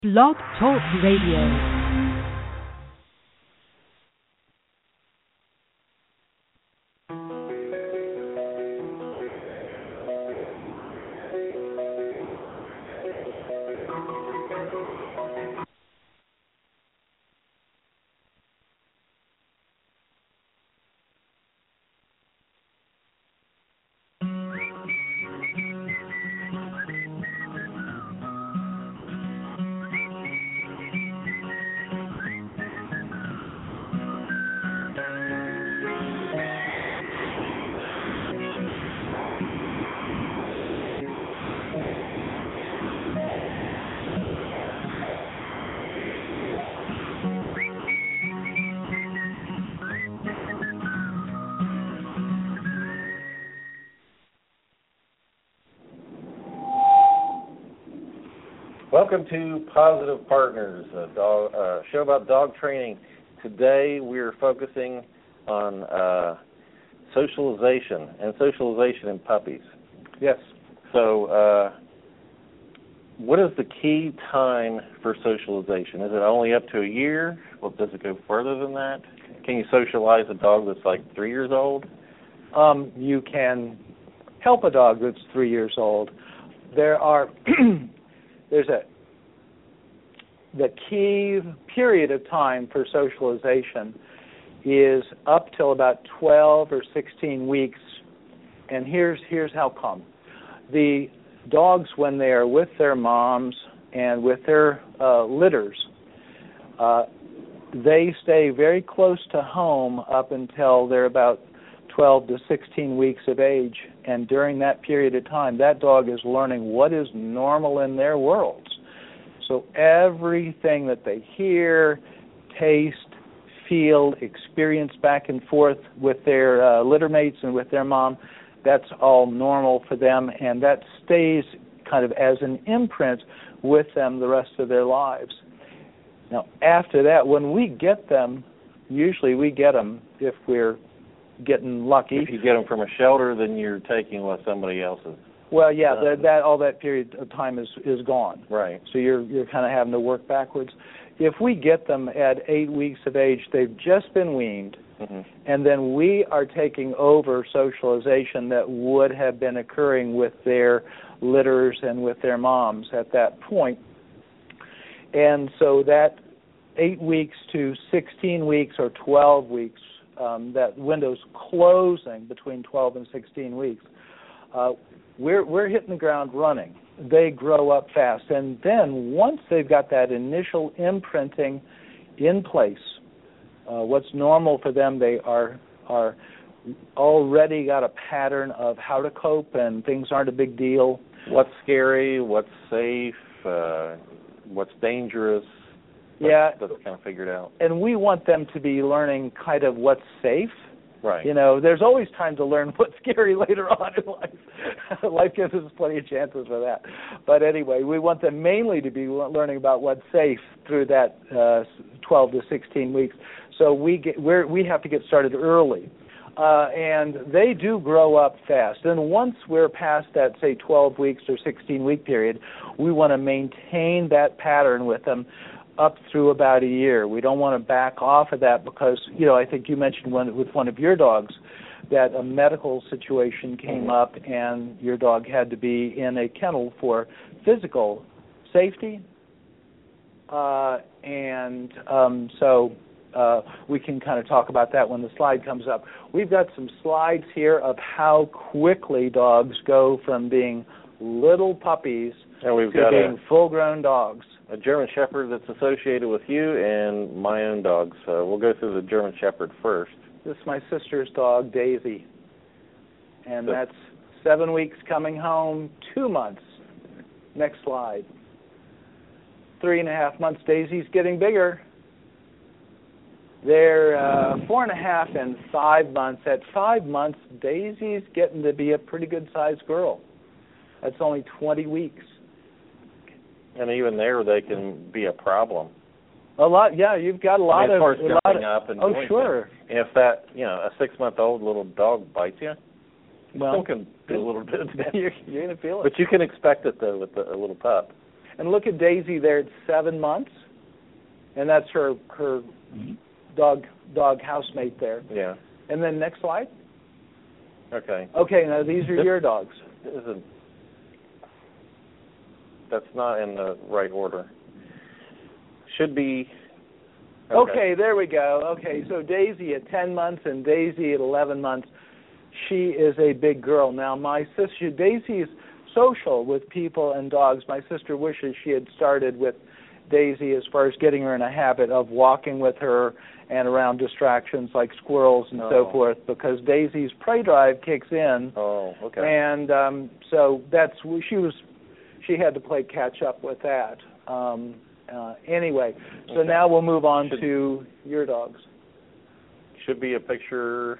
Blog Talk Radio. Welcome to Positive Partners, a show about dog training. Today we are focusing on socialization in puppies. Yes. So what is the key time for socialization? Is it only up to a year? Well, does it go further than that? Can you socialize a dog that's like 3 years old? You can help a dog that's 3 years old. The key period of time for socialization is up till about 12 or 16 weeks, and here's how come. The dogs, when they are with their moms and with their litters, they stay very close to home up until they're about 12 to 16 weeks of age, and during that period of time, that dog is learning what is normal in their worlds. So everything that they hear, taste, feel, experience back and forth with their litter mates and with their mom, that's all normal for them, and that stays kind of as an imprint with them the rest of their lives. Now, after that, when we get them, usually we get them if we're getting lucky. If you get them from a shelter, then you're taking what somebody else is. Well, yeah, all that period of time is gone. Right. So you're kind of having to work backwards. If we get them at 8 weeks of age, they've just been weaned, and then we are taking over socialization that would have been occurring with their litters and with their moms at that point. And so that 8 weeks to 16 weeks or 12 weeks, that window's closing between 12 and 16 weeks, we're hitting the ground running. They grow up fast, and then once they've got that initial imprinting in place, what's normal for them, they are already got a pattern of how to cope, and things aren't a big deal. What's scary, what's safe, what's dangerous. That's kind of figured out. And we want them to be learning kind of what's safe. Right. You know, there's always time to learn what's scary later on in life. Life gives us plenty of chances for that. But anyway, we want them mainly to be learning about what's safe through that 12 to 16 weeks. So we have to get started early. And they do grow up fast. And once we're past that, say, 12 weeks or 16-week period, we want to maintain that pattern with them up through about a year. We don't want to back off of that because, I think you mentioned with one of your dogs that a medical situation came up and your dog had to be in a kennel for physical safety. So we can kind of talk about that when the slide comes up. We've got some slides here of how quickly dogs go from being little puppies to being full-grown dogs. A German Shepherd that's associated with you and my own dog. So we'll go through the German Shepherd first. This is my sister's dog, Daisy. And that's 7 weeks coming home, 2 months. Next slide. 3.5 months, Daisy's getting bigger. They're 4.5 and 5 months. At 5 months, Daisy's getting to be a pretty good-sized girl. That's only 20 weeks. And even there, they can be a problem. A lot, yeah. You've got a lot as far as jumping of. Up and oh, doing sure. Things. And if that, a 6-month-old little dog bites you, well, still can do a little bit of damage. You're going to feel it. But you can expect it though with a little pup. And look at Daisy there at 7 months, and that's her dog housemate there. Yeah. And then next slide. Okay. Okay, now these are your dogs. That's not in the right order. Should be. Okay, there we go. Okay, so Daisy at 10 months and Daisy at 11 months. She is a big girl. Now, my sister, Daisy's social with people and dogs. My sister wishes she had started with Daisy as far as getting her in a habit of walking with her and around distractions like squirrels and so forth, because Daisy's prey drive kicks in. Oh, okay. And so that's she had to play catch up with that. Anyway, so now we'll move on to your dogs. Should be a picture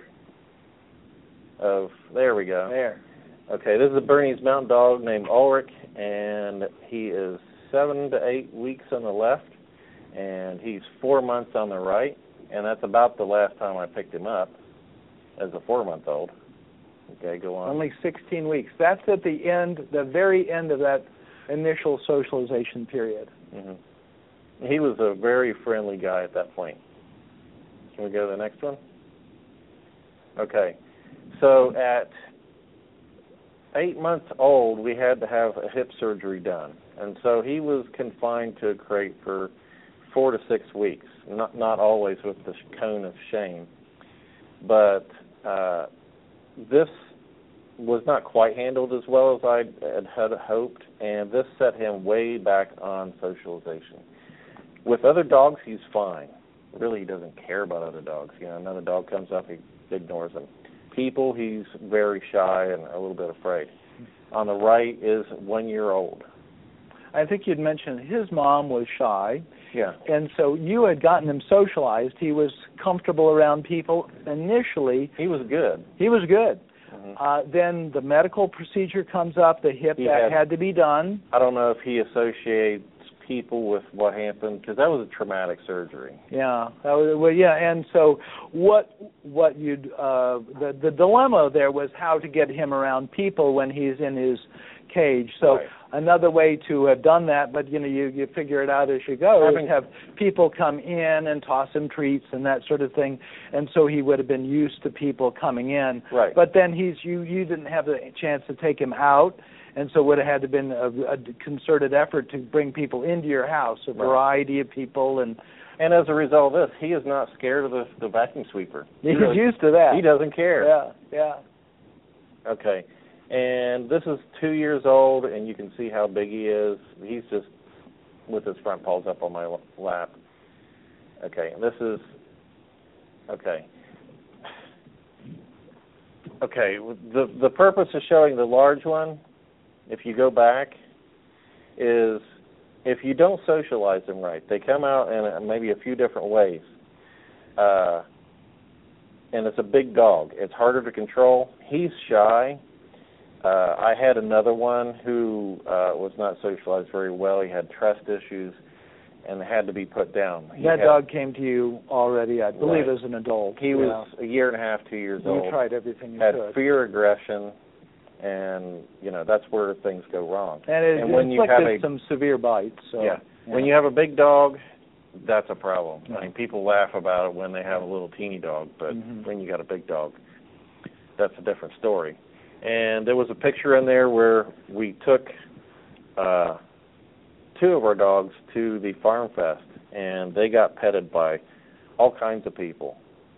of, there we go. There. Okay, this is a Bernese Mountain Dog named Ulrich, and he is 7 to 8 weeks on the left, and he's 4 months on the right, and that's about the last time I picked him up as a 4-month-old. Okay, go on. Only 16 weeks. That's at the end, the very end of that initial socialization period. Mm-hmm. He was a very friendly guy at that point. Can we go to the next one? Okay. So at 8 months old, we had to have a hip surgery done. And so he was confined to a crate for 4 to 6 weeks, not always with the cone of shame. But this was not quite handled as well as I had hoped, and this set him way back on socialization. With other dogs, he's fine. Really, he doesn't care about other dogs. You know, another dog comes up, he ignores them. People, he's very shy and a little bit afraid. On the right is 1 year old. I think you'd mentioned his mom was shy. Yeah. And so you had gotten him socialized. He was comfortable around people initially. He was good. He was good. Mm-hmm. Then the medical procedure comes up, the hip had to be done. I don't know if he associates people with what happened, because that was a traumatic surgery. Yeah. And so the dilemma there was how to get him around people when he's in his cage. So right. Another way to have done that, but you figure it out as you go, is have people come in and toss him treats and that sort of thing, and so he would have been used to people coming in. Right. But then you didn't have the chance to take him out, and so it would have had to been a concerted effort to bring people into your house, a variety of people. And as a result of this, he is not scared of the vacuum sweeper. He's used to that. He doesn't care. Yeah. Okay. And this is 2 years old, and you can see how big he is. He's just with his front paws up on my lap. Okay, and this is, okay. Okay, the purpose of showing the large one, if you go back, is if you don't socialize them right, they come out in maybe a few different ways. And it's a big dog. It's harder to control. He's shy. I had another one who was not socialized very well. He had trust issues and had to be put down. That dog came to you already, I believe, as an adult. He was a year and a half, 2 years old. You tried everything you had could. Fear, aggression, and, that's where things go wrong. And when you have some severe bites. So, yeah. When you have a big dog, that's a problem. I mean, people laugh about it when they have a little teeny dog, but when you got a big dog, that's a different story. And there was a picture in there where we took 2 of our dogs to the Farm Fest, and they got petted by all kinds of people.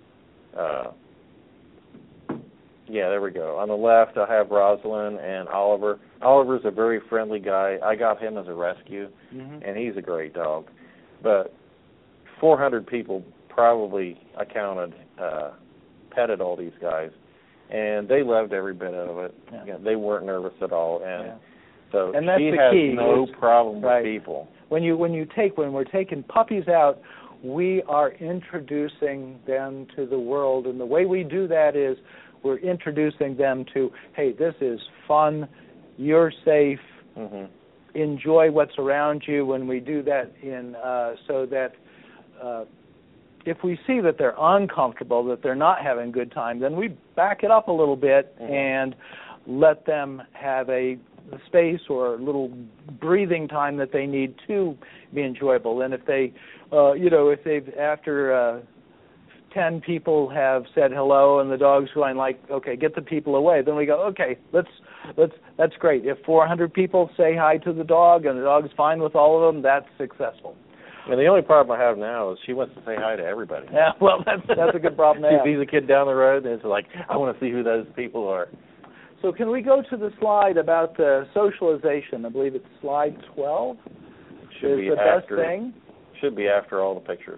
Yeah, there we go. On the left, I have Rosalind and Oliver. Oliver's a very friendly guy. I got him as a rescue, and he's a great dog. But 400 people probably, I counted, petted all these guys. And they loved every bit of it. Yeah, they weren't nervous at all, and so that's she the has key. no problem with people. When we're taking puppies out, we are introducing them to the world, and the way we do that is we're introducing them to, hey, this is fun, you're safe, enjoy what's around you. When we do that so that. If we see that they're uncomfortable, that they're not having a good time, then we back it up a little bit and let them have a space or little breathing time that they need to be enjoyable. And if they, if they've after 10 people have said hello and the dog's going like, okay, get the people away, then we go, okay, that's great. If 400 people say hi to the dog and the dog's fine with all of them, that's successful. And the only problem I have now is she wants to say hi to everybody. Yeah, well, that's a good problem to have. She sees a kid down the road and it's like, I want to see who those people are. So can we go to the slide about socialization? I believe it's slide 12. Should be the after, best thing. Should be after all the pictures.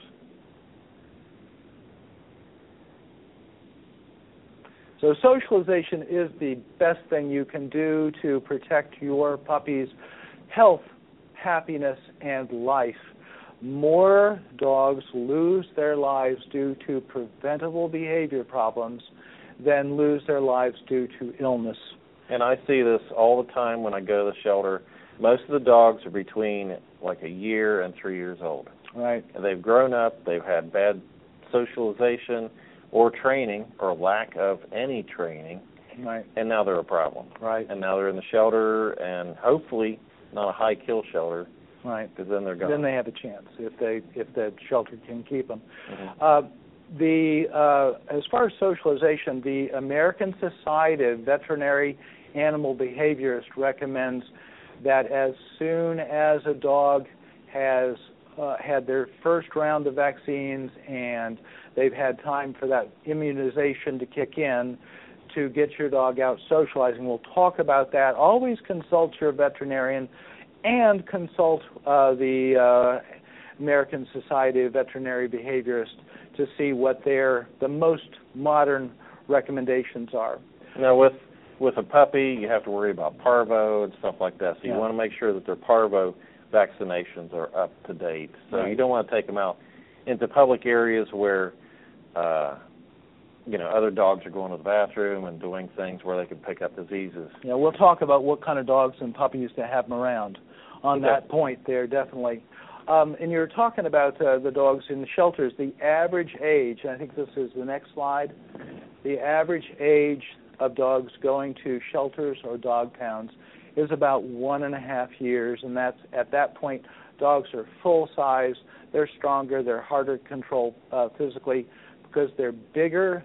So socialization is the best thing you can do to protect your puppy's health, happiness, and life. More dogs lose their lives due to preventable behavior problems than lose their lives due to illness. And I see this all the time when I go to the shelter. Most of the dogs are between like a year and 3 years old. Right. And they've grown up, they've had bad socialization or training or lack of any training, right, and now they're a problem. Right. And now they're in the shelter, and hopefully not a high-kill shelter, right, because then they're gone. Then they have a chance if the shelter can keep them. Mm-hmm. As far as socialization, the American Society of Veterinary Animal Behaviorists recommends that as soon as a dog has had their first round of vaccines and they've had time for that immunization to kick in, to get your dog out socializing. We'll talk about that. Always consult your veterinarian and consult the American Society of Veterinary Behaviorists to see what the most modern recommendations are. Now, with a puppy, you have to worry about parvo and stuff like that. So you want to make sure that their parvo vaccinations are up to date. So you don't want to take them out into public areas where other dogs are going to the bathroom and doing things where they can pick up diseases. Yeah, we'll talk about what kind of dogs and puppies to have them around on that point there, definitely. And you're talking about the dogs in the shelters. The average age, and I think this is the next slide, the average age of dogs going to shelters or dog pounds is about 1.5 years, and that's at that point dogs are full size, they're stronger, they're harder to control physically because they're bigger,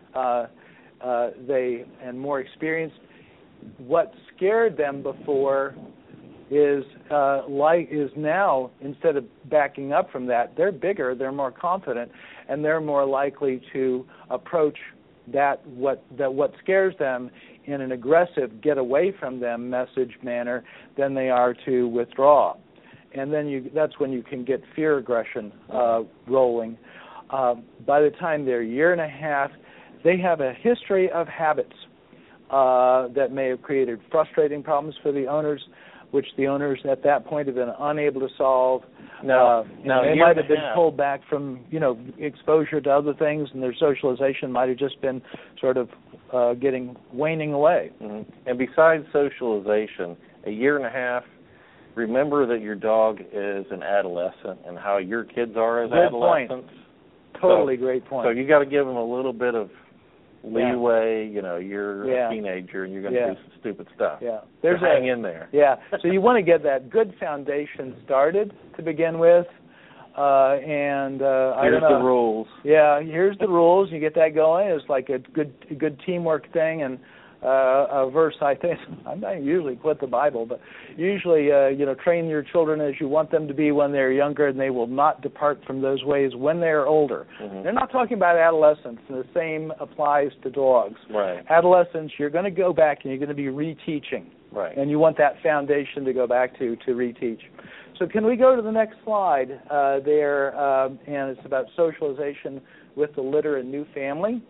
and more experienced. What scared them before is now, instead of backing up from that, they're bigger, they're more confident, and they're more likely to approach what scares them in an aggressive get away from them message manner than they are to withdraw. And then that's when you can get fear aggression rolling. By the time they're 1.5 years, they have a history of habits that may have created frustrating problems for the owners, which the owners at that point have been unable to solve. Now they might have been pulled back from exposure to other things, and their socialization might have just been sort of waning away. Mm-hmm. And besides socialization, 1.5 years, remember that your dog is an adolescent and how your kids are as adolescents. Point. Totally great point. So you got to give them a little bit of leeway. You're a teenager and you're going to do some stupid stuff. Yeah, hang in there. Yeah, so you want to get that good foundation started to begin with, and here's the rules. Yeah, here's the rules. You get that going. It's like a good teamwork thing, and a verse I think I don't usually quote the Bible, but usually train your children as you want them to be when they're younger, and they will not depart from those ways when they're older. Mm-hmm. They're not talking about adolescents, and the same applies to dogs. Right. Adolescents, you're going to go back and you're going to be reteaching. Right. And you want that foundation to go back to reteach. So can we go to the next slide there, and it's about socialization with the litter and new family.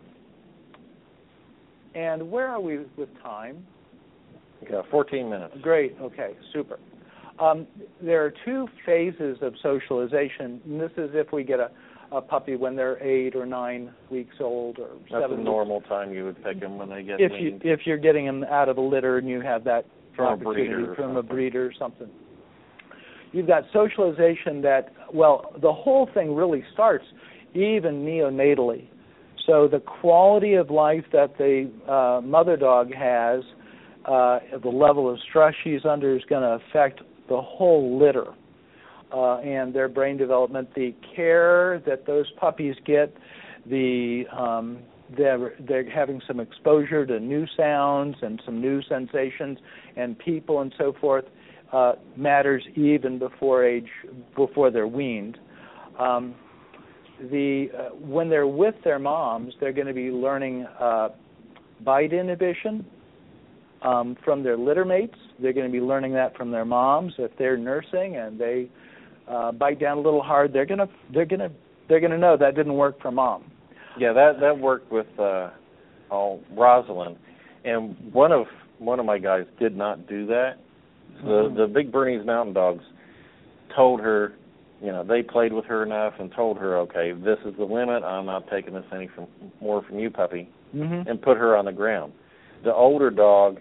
And where are we with time? We got 14 minutes. Great. Okay. Super. There are 2 phases of socialization, and this is if we get a puppy when they're 8 or 9 weeks old or 7 That's weeks. a normal time you would pick them when they get weaned. If you're getting them out of a litter and you have that opportunity from a breeder or something. You've got socialization the whole thing really starts even neonatally. So the quality of life that the mother dog has the level of stress she's under is going to affect the whole litter and their brain development. The care that those puppies get, they're having some exposure to new sounds and some new sensations and people and so forth matters even before they're weaned. When they're with their moms, they're going to be learning bite inhibition from their litter mates. They're going to be learning that from their moms. If they're nursing and they bite down a little hard, they're going to know that didn't work for mom. Yeah, that worked with Rosalind, and one of my guys did not do that. The Big Bernese Mountain Dogs told her, they played with her enough and told her, okay, this is the limit. I'm not taking this more from you, puppy, and put her on the ground. The older dog,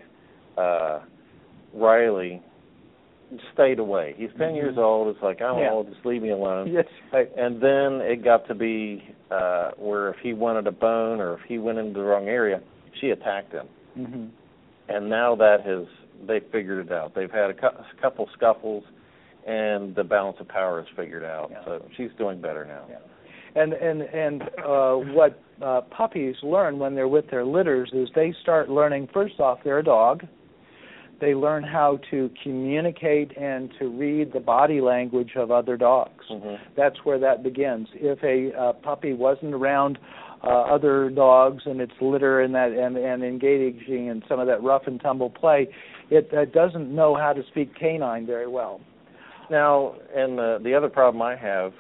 Riley, stayed away. He's 10 years old. It's like, just leave me alone. Yes, right. And then it got to be where if he wanted a bone or if he went into the wrong area, she attacked him. And now they figured it out. They've had a couple scuffles, and the balance of power is figured out. Yeah. So she's doing better now. Yeah. And what puppies learn when they're with their litters is they start learning, first off, they're a dog. They learn how to communicate and to read the body language of other dogs. That's where that begins. If a puppy wasn't around other dogs and its litter and engaging in some of that rough and tumble play, it doesn't know how to speak canine very well. Now, and the other problem I have,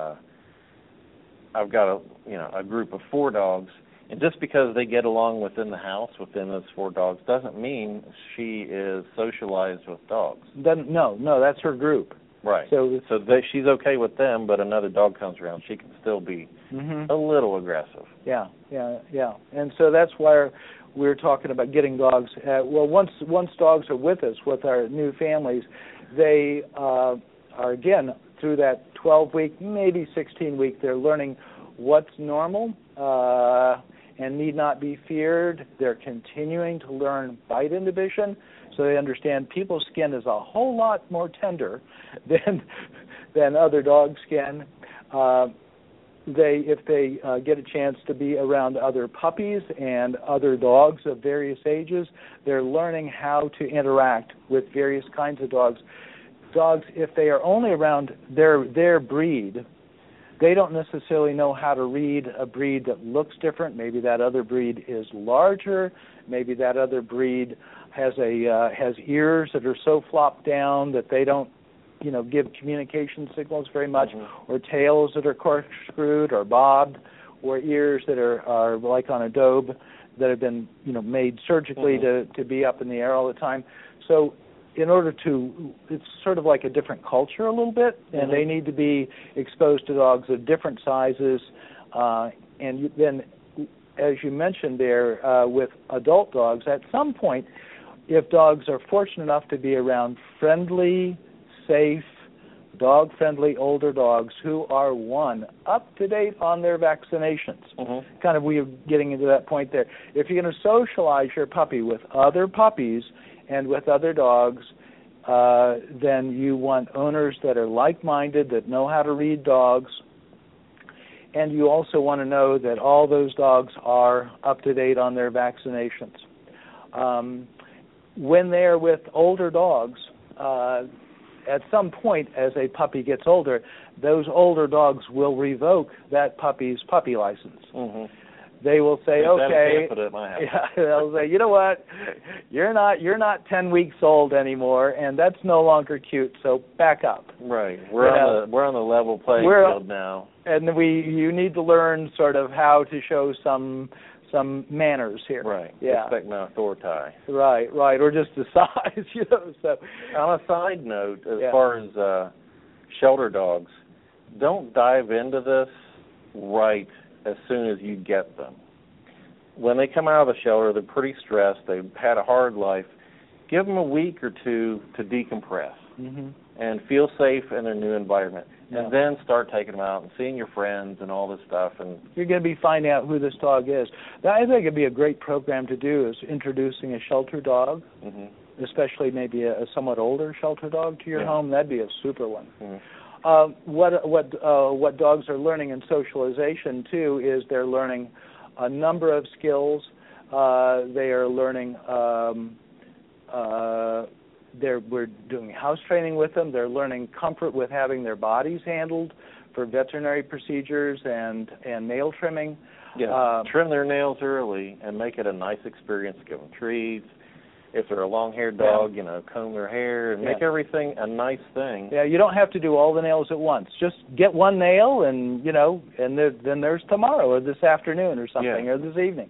I've got a group of 4 dogs, and just because they get along within the house, within those 4 dogs, doesn't mean she is socialized with dogs. No, that's her group. Right. So she's okay with them, but another dog comes around, she can still be a little aggressive. Yeah. And so that's why we're talking about getting dogs. Once dogs are with us, with our new families, they are, again, through that 12-week, maybe 16-week, they're learning what's normal and need not be feared. They're continuing to learn bite inhibition, so they understand people's skin is a whole lot more tender than other dog skin. If they get a chance to be around other puppies and other dogs of various ages, they're learning how to interact with various kinds of dogs. Dogs, if they are only around their breed, they don't necessarily know how to read a breed that looks different. Maybe that other breed is larger. Maybe that other breed has ears that are so flopped down that they don't, give communication signals very much, or tails that are corkscrewed or bobbed, or ears that are like on a daub that have been, made surgically to be up in the air all the time. So in order to, it's sort of like a different culture a little bit, and they need to be exposed to dogs of different sizes. And then, as you mentioned there, with adult dogs, at some point, if dogs are fortunate enough to be around friendly, safe, dog-friendly older dogs who are, up to date on their vaccinations. Kind of we're getting into that point there. If you're going to socialize your puppy with other puppies and with other dogs, then you want owners that are like-minded, that know how to read dogs, and you also want to know that all those dogs are up to date on their vaccinations. When they're with older dogs, at some point as a puppy gets older, those older dogs will revoke that puppy's puppy license. They will say, okay, they'll say, you know what, you're not 10 weeks old anymore, and that's no longer cute, so back up. Right. We're on the level playing field now. And you need to learn sort of how to show some manners here. Right. Yeah. Respect my authority. Right, or just the size, So on a side note, as far as shelter dogs, don't dive into this right as soon as you get them. When they come out of the shelter, they're pretty stressed. They've had a hard life. Give them a week or two to decompress. and feel safe in their new environment. Yeah. And then start taking them out and seeing your friends and all this stuff. And you're going to be finding out who this dog is. I think it'd be a great program to do is introducing a shelter dog, especially maybe a somewhat older shelter dog to your home. That'd be a super one. What dogs are learning in socialization too is they're learning a number of skills. They are learning. We're doing house training with them. They're learning comfort with having their bodies handled for veterinary procedures and nail trimming. Yeah, trim their nails early and make it a nice experience. Give them treats. If they're a long-haired dog, comb their hair and make everything a nice thing. Yeah, you don't have to do all the nails at once. Just get one nail and, and then there's tomorrow or this afternoon or something or this evening.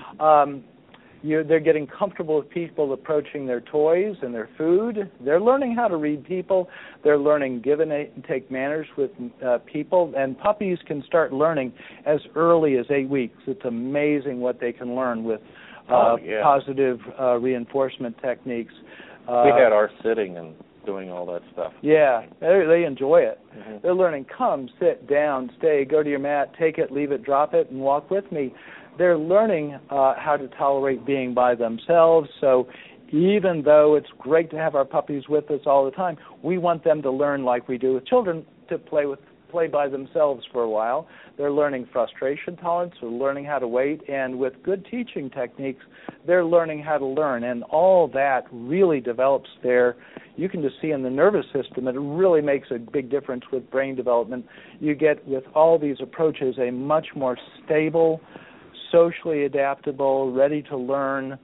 They're getting comfortable with people approaching their toys and their food. They're learning how to read people. They're learning give and take manners with people. And puppies can start learning as early as 8 weeks. It's amazing what they can learn with positive reinforcement techniques. We had our sitting and doing all that stuff. Yeah, they enjoy it. They're learning come, sit, down, stay, go to your mat, take it, leave it, drop it, and walk with me. They're learning how to tolerate being by themselves. So even though it's great to have our puppies with us all the time, we want them to learn like we do with children to play by themselves for a while. They're learning frustration tolerance. They're learning how to wait. And with good teaching techniques, they're learning how to learn. And all that really develops you can just see in the nervous system that it really makes a big difference with brain development. You get, with all these approaches, a much more stable, socially adaptable, ready to learn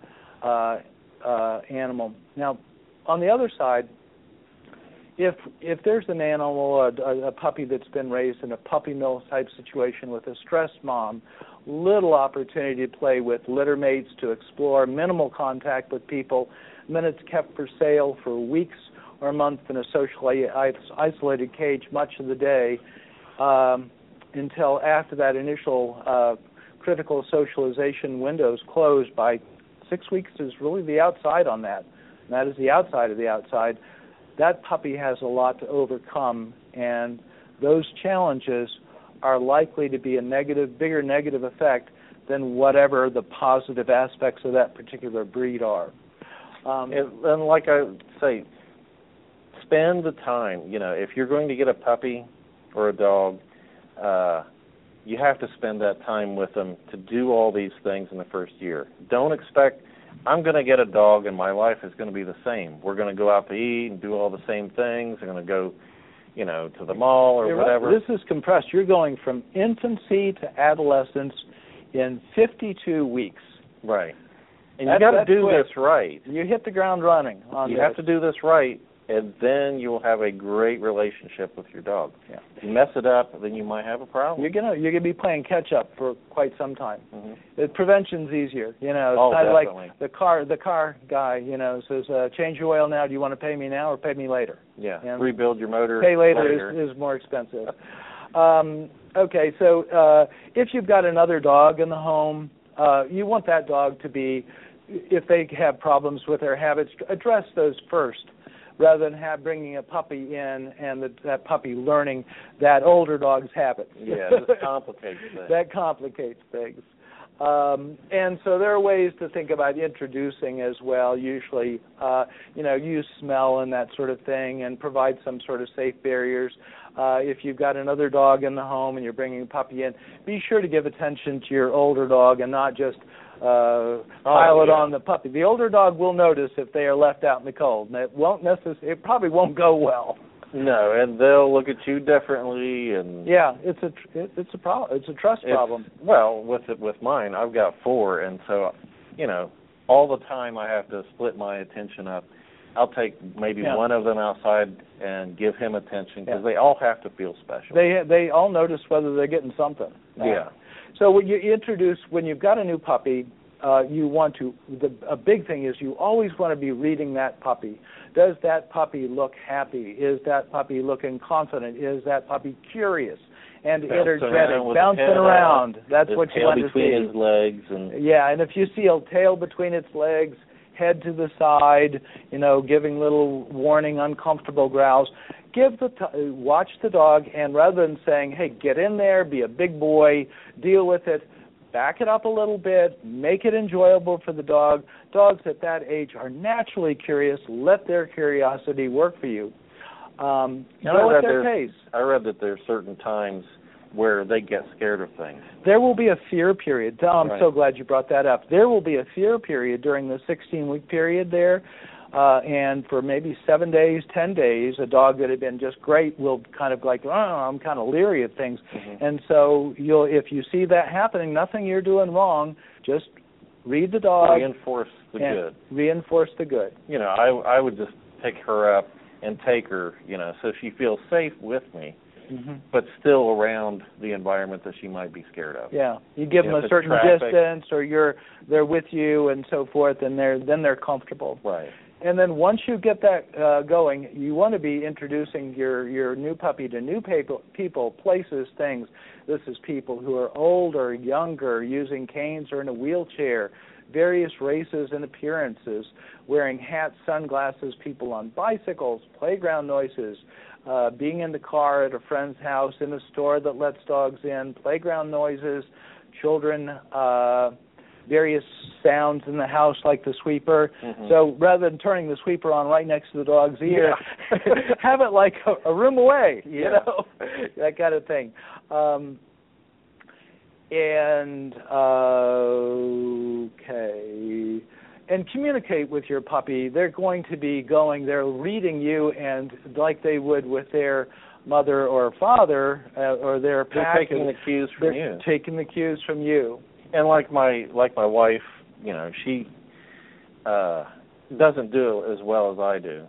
animal. Now, on the other side, if there's an animal, a puppy that's been raised in a puppy mill type situation with a stressed mom, little opportunity to play with litter mates, to explore, minimal contact with people, and then it's kept for sale for weeks or months in a socially isolated cage much of the day until after that initial critical socialization windows closed. By 6 weeks is really the outside on that. And that is the outside of the outside. That puppy has a lot to overcome, and those challenges are likely to be a bigger negative effect than whatever the positive aspects of that particular breed are. And like I say, spend the time. If you're going to get a puppy or a dog, you have to spend that time with them to do all these things in the first year. Don't expect, I'm going to get a dog and my life is going to be the same. We're going to go out to eat and do all the same things. We're going to go, to the mall or whatever. Right. This is compressed. You're going from infancy to adolescence in 52 weeks. Right. And you got to do this right. You hit the ground running on this. You have to do this right, and then you will have a great relationship with your dog. Yeah. If you mess it up, then you might have a problem. You're gonna be playing catch up for quite some time. Prevention's easier. It's kind of like the car guy. Says change your oil now. Do you want to pay me now or pay me later? Yeah. And rebuild your motor. Pay later is more expensive. Okay, so if you've got another dog in the home, you want that dog to be, if they have problems with their habits, address those first, rather than bringing a puppy in and that puppy learning that older dog's habits. Yeah, this complicates things. That complicates things. And so there are ways to think about introducing as well, usually, use smell and that sort of thing and provide some sort of safe barriers. If you've got another dog in the home and you're bringing a puppy in, be sure to give attention to your older dog and not just pile it on the puppy. The older dog will notice if they are left out in the cold, and it probably won't go well. No, and they'll look at you differently, and it's a problem. It's a trust problem. Well, with mine, I've got 4, and so all the time I have to split my attention up. I'll take maybe one of them outside and give him attention because they all have to feel special. They all notice whether they're getting something. Yeah. So when you've got a new puppy, you want to, a big thing is you always want to be reading that puppy. Does that puppy look happy? Is that puppy looking confident? Is that puppy curious and energetic, bouncing around? That's what you want to see. Tail between his legs. And if you see a tail between its legs, head to the side, giving little warning, uncomfortable growls. Watch the dog, and rather than saying, hey, get in there, be a big boy, deal with it, back it up a little bit, make it enjoyable for the dog. Dogs at that age are naturally curious. Let their curiosity work for you. Go at their pace. I read that there are certain times where they get scared of things. There will be a fear period. I'm Right. so glad you brought that up. There will be a fear period during the 16-week period there, and for maybe 7 days, 10 days, a dog that had been just great will kind of like, I'm kind of leery of things. Mm-hmm. And so if you see that happening, nothing you're doing wrong, just read the dog. Reinforce the good. Reinforce the good. I would just pick her up and take her, so she feels safe with me, mm-hmm. but still around the environment that she might be scared of. Yeah, you give them a certain distance, or they're with you and so forth, and they're comfortable. Right. And then once you get that going, you want to be introducing your new puppy to new people, places, things. This is people who are older, younger, using canes or in a wheelchair, various races and appearances, wearing hats, sunglasses, people on bicycles, playground noises, being in the car at a friend's house, in a store that lets dogs in, playground noises, children, various sounds in the house like the sweeper. Mm-hmm. So rather than turning the sweeper on right next to the dog's ear, have it like a room away, that kind of thing. And communicate with your puppy. They're going to be they're reading you, and like they would with their mother or father or their pack. They're taking the cues from you. They're taking the cues from you. And like my wife, she doesn't do it as well as I do.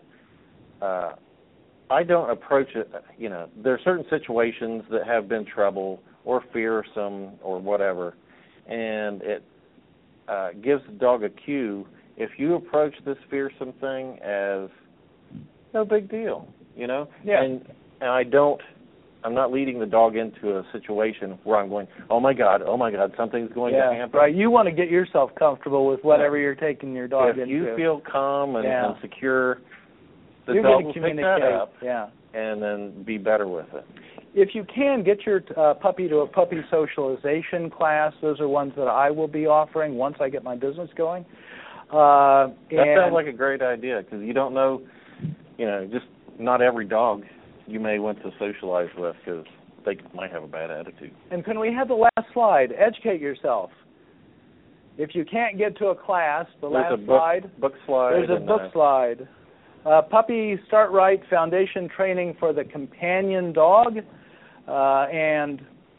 I don't approach it, there are certain situations that have been trouble or fearsome or whatever, and it gives the dog a cue. If you approach this fearsome thing as no big deal, Yeah. And I'm not leading the dog into a situation where I'm going, oh my God, something's going to happen. Right. You want to get yourself comfortable with whatever you're taking your dog into. If you feel calm and secure, the you're dog going to will pick that up Yeah. and then be better with it. If you can, get your puppy to a puppy socialization class. Those are ones that I will be offering once I get my business going. That sounds like a great idea, because you don't know, just not every dog you may want to socialize with, because they might have a bad attitude. And can we have the last slide? Educate yourself. If you can't get to a class, There's slide. Book slide. There's a book slide. Puppy Start Right Foundation Training for the Companion Dog. And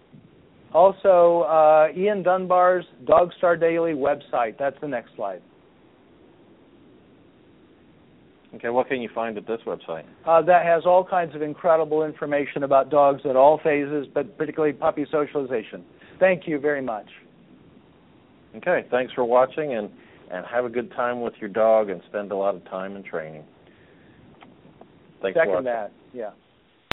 also Ian Dunbar's Dog Star Daily website. That's the next slide. Okay, what can you find at this website? That has all kinds of incredible information about dogs at all phases, but particularly puppy socialization. Thank you very much. Okay, thanks for watching, and have a good time with your dog and spend a lot of time in training. Thanks for watching. Second that, yeah.